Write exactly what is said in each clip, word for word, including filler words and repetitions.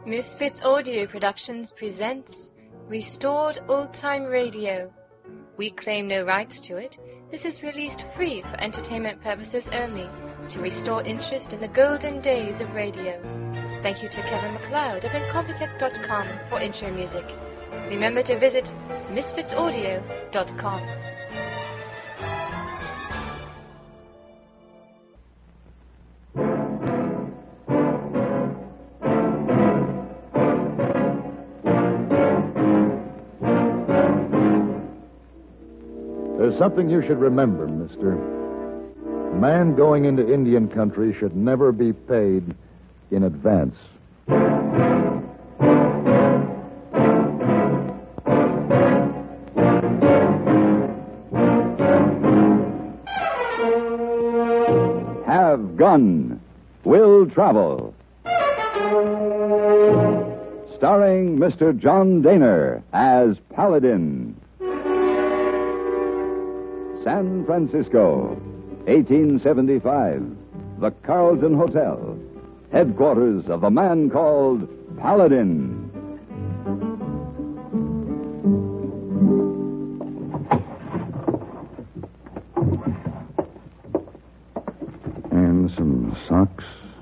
Misfits Audio Productions presents Restored Old Time Radio. We claim no rights to it. This is released free for entertainment purposes only, to restore interest in the golden days of radio. Thank you to Kevin MacLeod of Incompetech dot com for intro music. Remember to visit misfits audio dot com. There's something you should remember, mister. A man going into Indian country should never be paid in advance. Have Gun, Will Travel. Starring Mister John Daner as Paladin. San Francisco, eighteen seventy-five. The Carlton Hotel, headquarters of a man called Paladin. And some socks.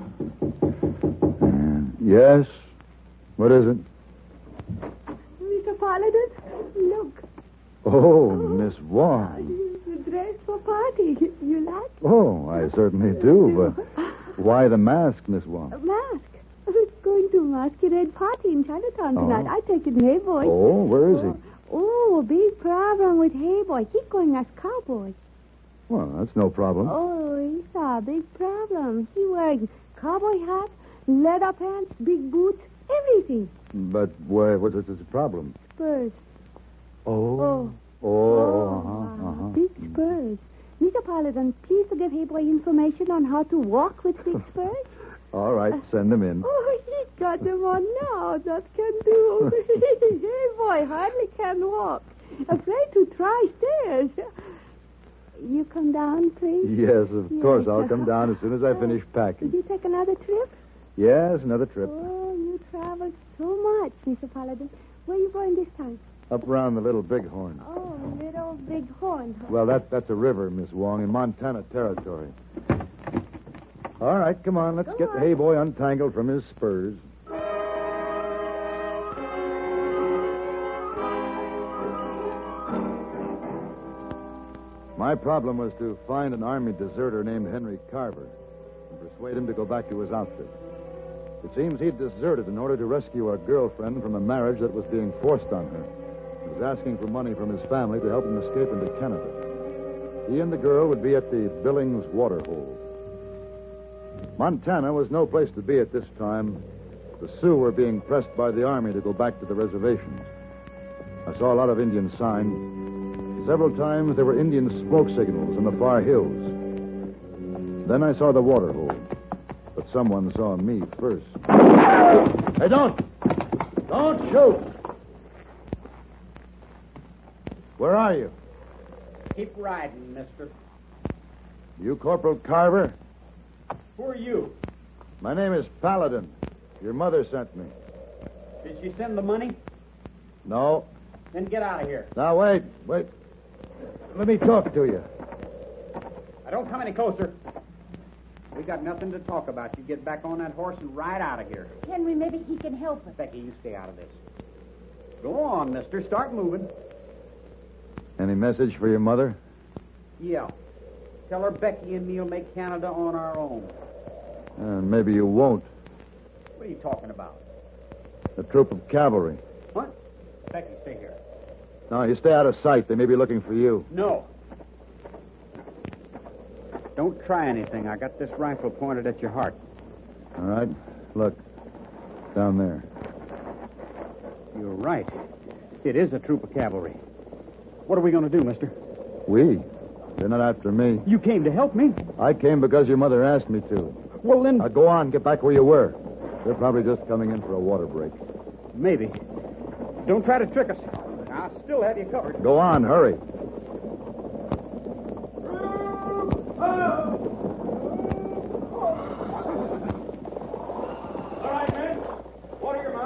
And yes? What is it? Mister Paladin, look. Oh, Miss Wong. The dress for party. You like it? Oh, I certainly do. But why the mask, Miss Wong? A mask. It's going to a masquerade party in Chinatown tonight. Oh. I take it Hey Boy. Oh, where is he? Oh, big problem with Hey Boy. He's going as cowboy. Well, that's no problem. Oh, it's a big problem. He wearing cowboy hat, leather pants, big boots, everything. But why, what is the problem? Spurs. Oh. Oh. Oh, uh-huh, uh-huh. Big spurs. Mister Paladin, please to give Hey Boy information on how to walk with big spurs. All right, send them in. Oh, he's got them on now. That can do. Hey Boy hardly can walk. Afraid to try stairs. You come down, please? Yes, of Yes. course. I'll come down as soon as I finish Did packing. you take another trip? Yes, another trip. Oh, you traveled so much, Mister Paladin. Where are you going this time? Up around the Little Bighorn. Oh, Little Bighorn. Well, that, that's a river, Miss Wong, in Montana Territory. All right, come on. Let's Go get the on. hay boy untangled from his spurs. My problem was to find an Army deserter named Henry Carver and persuade him to go back to his outfit. It seems he'd deserted in order to rescue our girlfriend from a marriage that was being forced on her. He was asking for money from his family to help him escape into Canada. He and the girl would be at the Billings Waterhole. Montana was no place to be at this time. The Sioux were being pressed by the Army to go back to the reservations. I saw a lot of Indian signs. Several times there were Indian smoke signals in the far hills. Then I saw the waterhole. But someone saw me first. Hey, don't! Don't shoot! Where are you? Keep riding, mister. You Corporal Carver? Who are you? My name is Paladin. Your mother sent me. Did she send the money? No. Then get out of here. Now, wait, wait. Let me talk to you. I don't come any closer. We got nothing to talk about. You get back on that horse and ride out of here. Henry, maybe he can help us. Becky, you stay out of this. Go on, mister. Start moving. Any message for your mother? Yeah. Tell her Becky and me'll make Canada on our own. Uh, maybe you won't. What are you talking about? A troop of cavalry. What? Becky, stay here. No, you stay out of sight. They may be looking for you. No. Don't try anything. I got this rifle pointed at your heart. All right. Look. Down there. You're right. It is a troop of cavalry. What are we going to do, mister? We? They're not after me. You came to help me. I came because your mother asked me to. Well, then... Now, go on. Get back where you were. They're probably just coming in for a water break. Maybe. Don't try to trick us. I'll still have you covered. Go on. Hurry. All right, men. Water your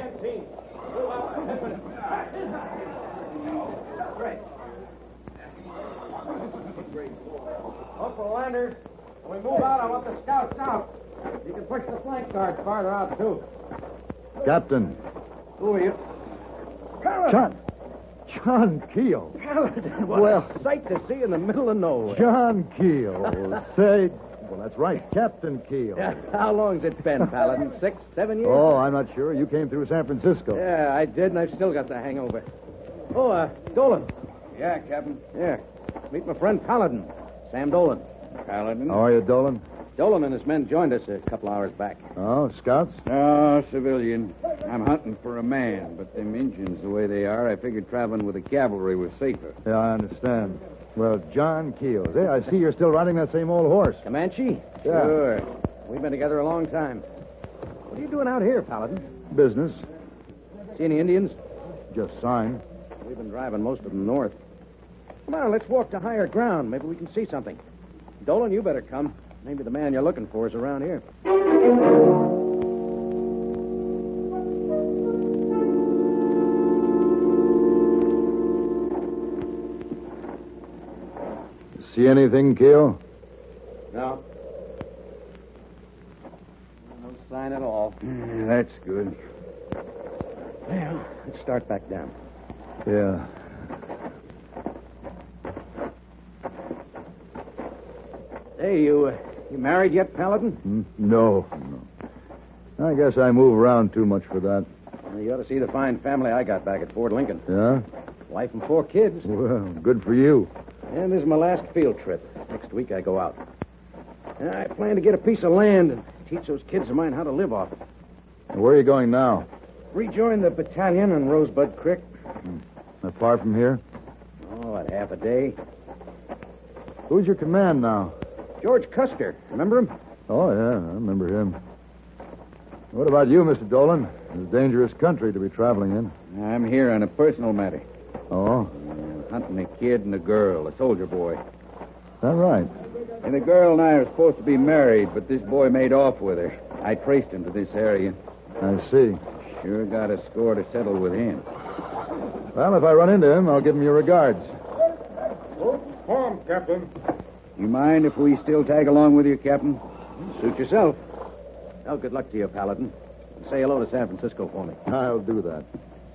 can't see. Move out. Great. Corporal Lander, when we move out, I want the scouts out. You can push the flank guards farther out, too. Captain. Who are you? John. John Keel. Paladin, what Well- a sight to see in the middle of nowhere. John Keel. Say, well, that's right, Captain Keel. Yeah, how long's it been, Paladin? Six, seven years? Oh, I'm not sure. You came through San Francisco. Yeah, I did, and I've still got the hangover. Oh, uh, Dolan. Yeah, Captain. Yeah. Meet my friend Paladin. Sam Dolan. Paladin? How are you, Dolan? Dolan and his men joined us a couple hours back. Oh, scouts? No, civilian. I'm hunting for a man, but them Injuns, the way they are, I figured traveling with the cavalry was safer. Yeah, I understand. Well, John Keel. Hey, I see you're still riding that same old horse. Comanche? Yeah. Sure. We've been together a long time. What are you doing out here, Paladin? Business. See any Indians? Just sign. We've been driving most of them north. Come on, let's walk to higher ground. Maybe we can see something. Dolan, you better come. Maybe the man you're looking for is around here. See anything, Keel? No. No sign at all. Yeah, that's good. Well, let's start back down. Yeah. Hey, you, uh, you married yet, Paladin? Hmm? No, no. I guess I move around too much for that. Well, you ought to see the fine family I got back at Fort Lincoln. Yeah? Wife and four kids. Well, good for you. And this is my last field trip. Next week I go out. And I plan to get a piece of land and teach those kids of mine how to live off it. Where are you going now? Rejoin the battalion on Rosebud Creek. Not far from here? Oh, at half a day. Who's your command now? George Custer. Remember him? Oh, yeah, I remember him. What about you, Mister Dolan? It's a dangerous country to be traveling in. I'm here on a personal matter. Oh, I'm hunting a kid and a girl, a soldier boy. is that right? And the girl and I are supposed to be married, but this boy made off with her. I traced him to this area. I see. Sure got a score to settle with him. Well, if I run into him, I'll give him your regards. Home, Captain. You mind if we still tag along with you, Captain? Suit yourself. Well, good luck to you, Paladin. Say hello to San Francisco for me. I'll do that.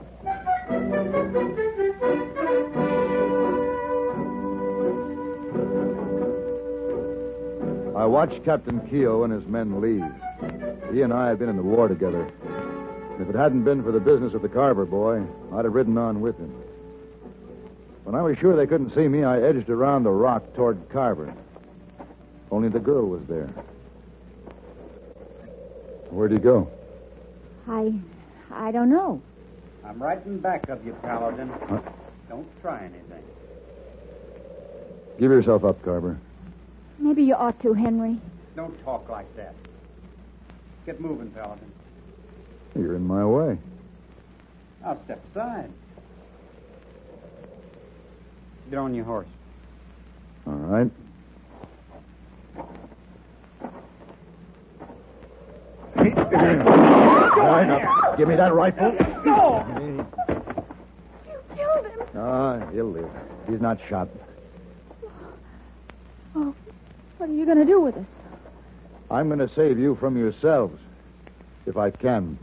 I watched Captain Keogh and his men leave. He and I had been in the war together. If it hadn't been for the business of the Carver boy, I'd have ridden on with him. When I was sure they couldn't see me, I edged around the rock toward Carver. Only the girl was there. Where'd he go? I. I don't know. I'm right in back of you, Paladin. Huh? Don't try anything. Give yourself up, Carver. Maybe you ought to, Henry. Don't talk like that. Get moving, Paladin. You're in my way. I'll step aside. Get on your horse. All right. All right, now, give me that rifle. Go! You killed him. Ah, he'll live. He's not shot. Oh, what are you going to do with us? I'm going to save you from yourselves, if I can.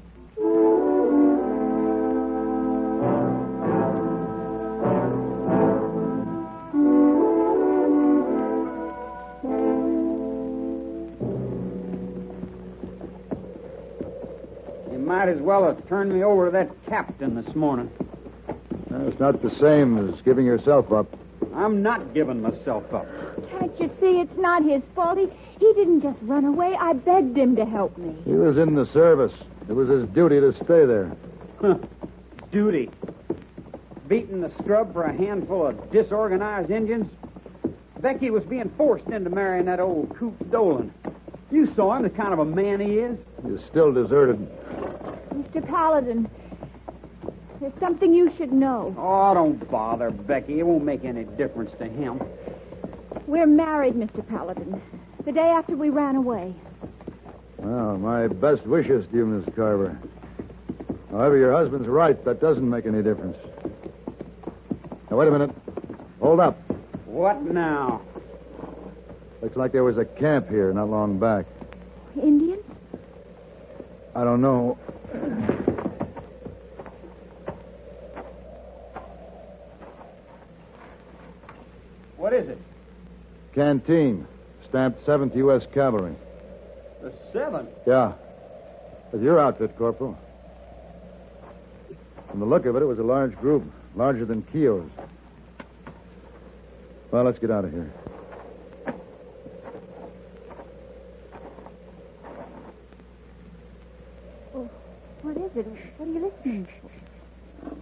You might as well have turned me over to that captain this morning. Uh, It's not the same as giving yourself up. I'm not giving myself up. Can't you see it's not his fault? He, he didn't just run away. I begged him to help me. He was in the service. It was his duty to stay there. Duty. Beating the scrub for a handful of disorganized Indians. Becky was being forced into marrying that old Coop Dolan. You saw him, the kind of a man he is. He's still deserted. Mister Paladin, there's something you should know. Oh, don't bother, Becky. It won't make any difference to him. We're married, Mister Paladin. The day after we ran away. Well, my best wishes to you, Miss Carver. However, your husband's right. That doesn't make any difference. Now, wait a minute. Hold up. What now? Looks like there was a camp here not long back. Indians? I don't know. What is it? Canteen. Stamped seventh U S Cavalry. The seventh? Yeah. That's your outfit, Corporal. From the look of it, it was a large group. Larger than Keogh's. Well, let's get out of here. Oh, what is it? What are you listening for?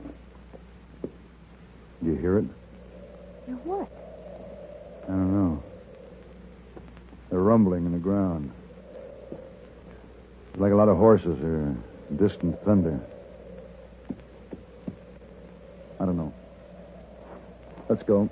You hear it? Hear what? I don't know. They're rumbling in the ground. It's like a lot of horses or distant thunder. I don't know. Let's go.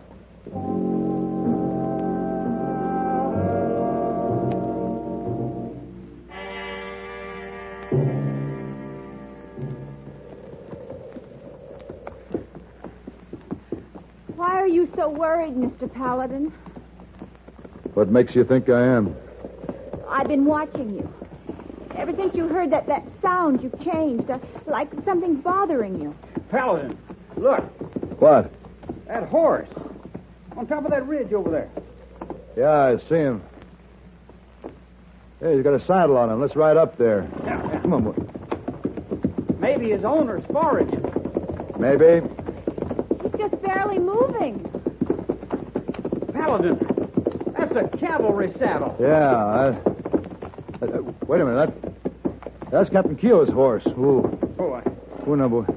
Why are you so worried, Mister Paladin? What makes you think I am? I've been watching you. Ever since you heard that, that sound, you've changed. Uh, like something's bothering you. Paladin, look. What? That horse. On top of that ridge over there. Yeah, I see him. Hey, he's got a saddle on him. Let's ride up there. Yeah, yeah. Come on, boy. Maybe his owner's foraging. Maybe. He's just barely moving. Paladin, that's a cavalry saddle. Yeah. I... Uh, wait a minute. That... That's Captain Keogh's horse. Ooh. Oh, I... Ooh, now, boy.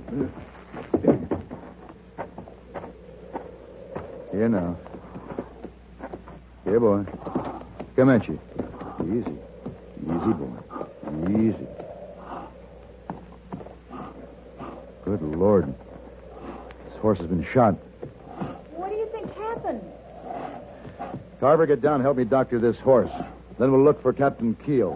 Here now. Here, boy. Come at you. Easy. Easy, boy. Easy. Good Lord. This horse has been shot. What do you think happened? Carver, get down and help me doctor this horse. Then we'll look for Captain Keogh.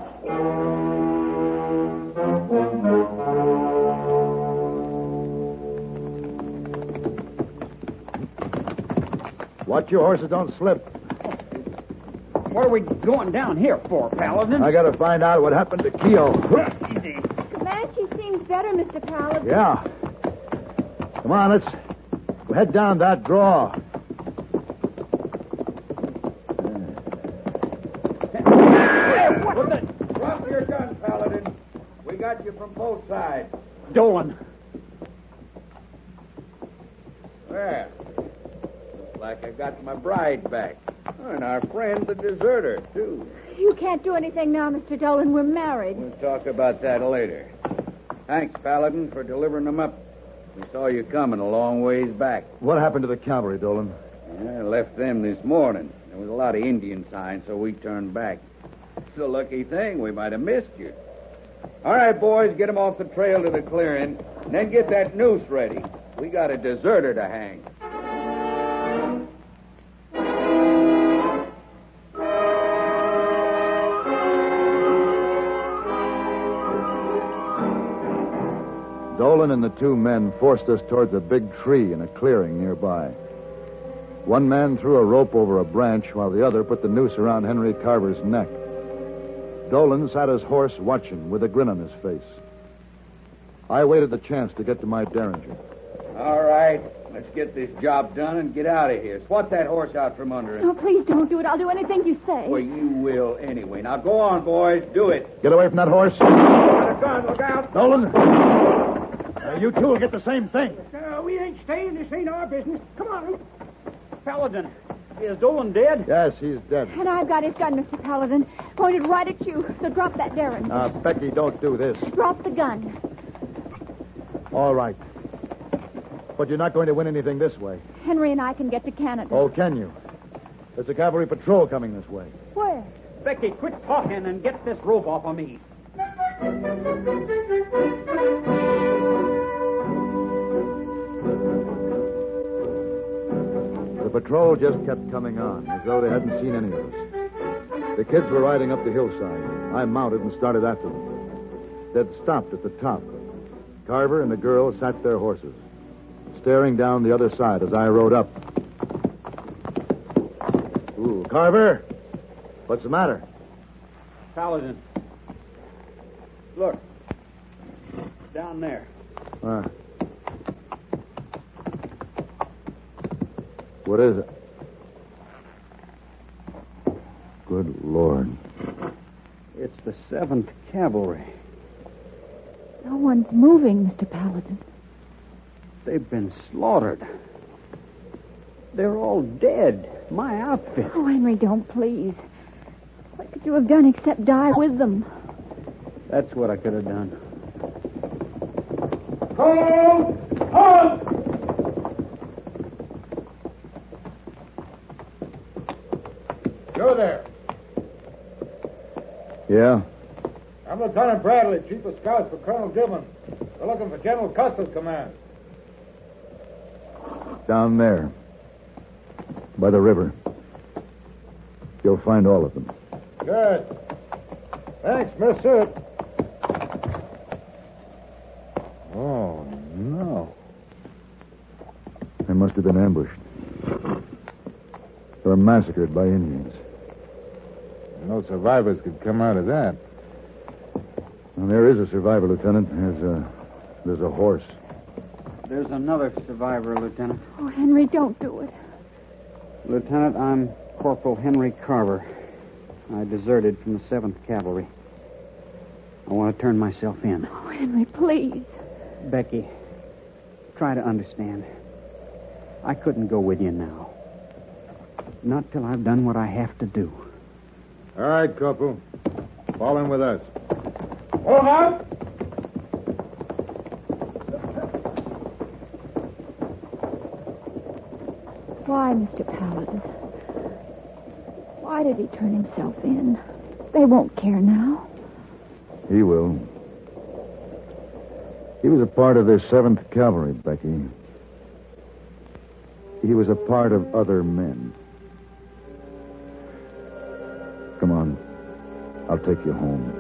Watch your horses don't slip. What are we going down here for, Paladin? I gotta find out what happened to Keogh. Easy. Comanche seems better, Mister Paladin. Yeah. Come on, let's head down that draw. What the... Drop your gun, Paladin. We got you from both sides. Dolan. Well, looks like I got my bride back. And our friend, the deserter, too. You can't do anything now, Mister Dolan. We're married. We'll talk about that later. Thanks, Paladin, for delivering them up. We saw you coming a long ways back. What happened to the cavalry, Dolan? I left them this morning. There was a lot of Indian signs, so we turned back. It's a lucky thing. We might have missed you. All right, boys, get them off the trail to the clearing, and then get that noose ready. We got a deserter to hang. Dolan and the two men forced us towards a big tree in a clearing nearby. One man threw a rope over a branch while the other put the noose around Henry Carver's neck. Dolan sat his horse watching with a grin on his face. I waited the chance to get to my Derringer. All right, let's get this job done and get out of here. Swat that horse out from under him. No, please don't do it. I'll do anything you say. Well, you will anyway. Now, go on, boys. Do it. Get away from that horse. Got a gun. Look out. Dolan. Uh, you two will get the same thing. Uh, we ain't staying. This ain't our business. Come on. Paladin, is Dolan dead? Yes, he's dead. And I've got his gun, Mister Paladin. Pointed right at you. So drop that Derringer. Now, Becky, don't do this. Drop the gun. All right. But you're not going to win anything this way. Henry and I can get to Canada. Oh, can you? There's a cavalry patrol coming this way. Where? Becky, quit talking and get this rope off of me. The patrol just kept coming on, as though they hadn't seen any of us. The kids were riding up the hillside. I mounted and started after them. They'd stopped at the top. Carver and the girl sat their horses, staring down the other side as I rode up. Ooh, Carver! What's the matter? Paladin. Look. Down there. Uh, what is it? Good Lord. It's the seventh Cavalry. No one's moving, Mister Paladin. They've been slaughtered. They're all dead. My outfit. Oh, Henry, don't please. What could you have done except die with them? That's what I could have done. Hold! Hold! You're there. Yeah? I'm Lieutenant Bradley, Chief of Scouts for Colonel Gibbons. We're looking for General Custer's command. Down there. By the river. You'll find all of them. Good. Thanks, mister. Oh, no. They must have been ambushed. Or massacred by Indians. No survivors could come out of that. Well, there is a survivor, Lieutenant. There's a, there's a horse. There's another survivor, Lieutenant. Oh, Henry, don't do it. Lieutenant, I'm Corporal Henry Carver. I deserted from the seventh Cavalry. I want to turn myself in. Oh, Henry, please. Becky, try to understand. I couldn't go with you now. Not till I've done what I have to do. All right, Corporal. Fall in with us. Hold on! Why, Mister Paladin? Why did he turn himself in? They won't care now. He will. He was a part of the seventh Cavalry, Becky. He was a part of other men. Come on. I'll take you home.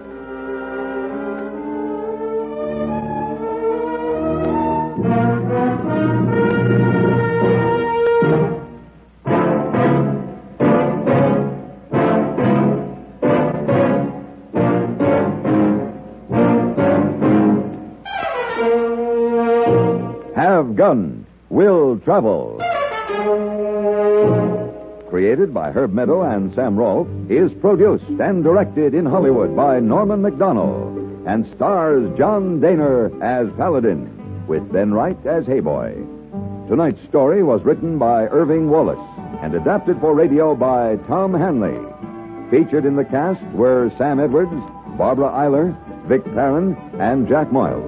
Have Gun Will Travel. Created by Herb Meadow and Sam Rolfe, is produced and directed in Hollywood by Norman McDonnell and stars John Daner as Paladin, with Ben Wright as Hayboy. Tonight's story was written by Irving Wallace and adapted for radio by Tom Hanley. Featured in the cast were Sam Edwards, Barbara Eiler, Vic Perrin, and Jack Moyles.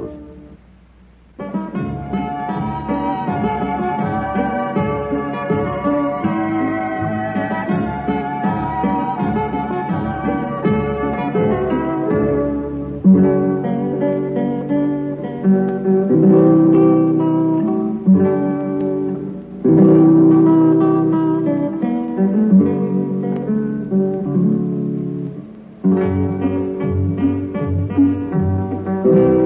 Thank you.